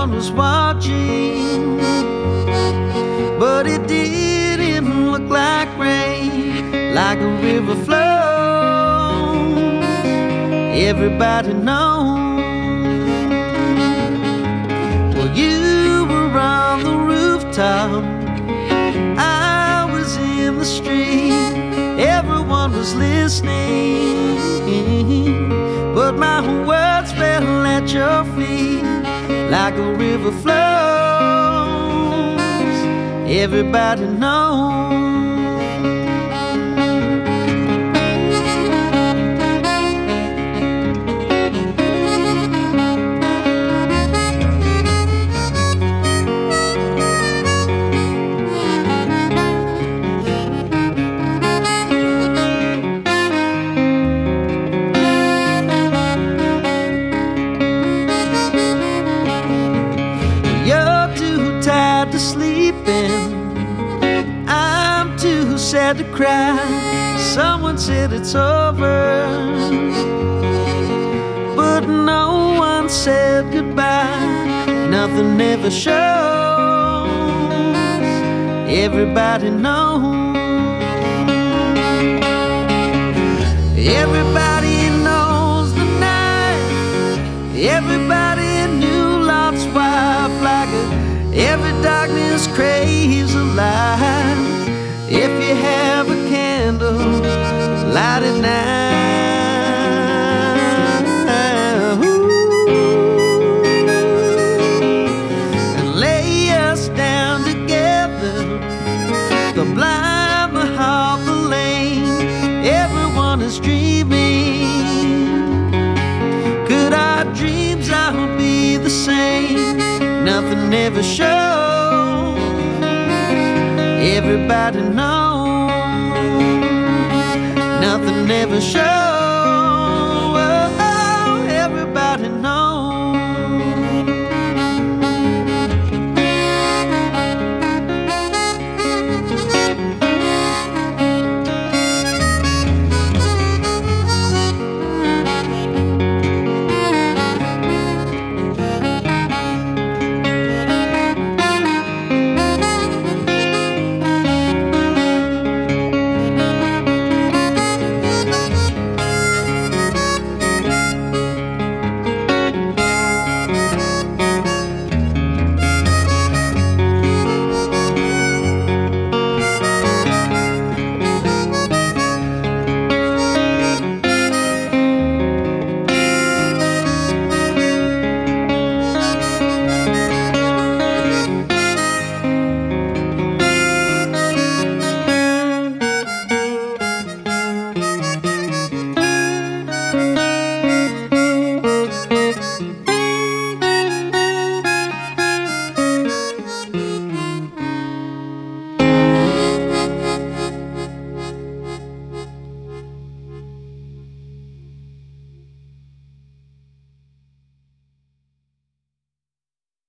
everyone was watching, but it didn't look like rain, like a river flows. Everybody knows. Well, you were on the rooftop, I was in the street. Everyone was listening, but my words fell at your feet like a river flows. Everybody knows. To sleeping, I'm too sad to cry. Someone said it's over, but no one said goodbye. Nothing ever shows. Everybody knows. Everybody knows the night. Everybody knew Lot's wife like a every darkness craves a light. If you have a candle, light it now. And lay us down together, the blind, the halt, the lame. Everyone is dreaming. Could our dreams all be the same? Nothing ever shows. Everybody knows. Nothing ever shows.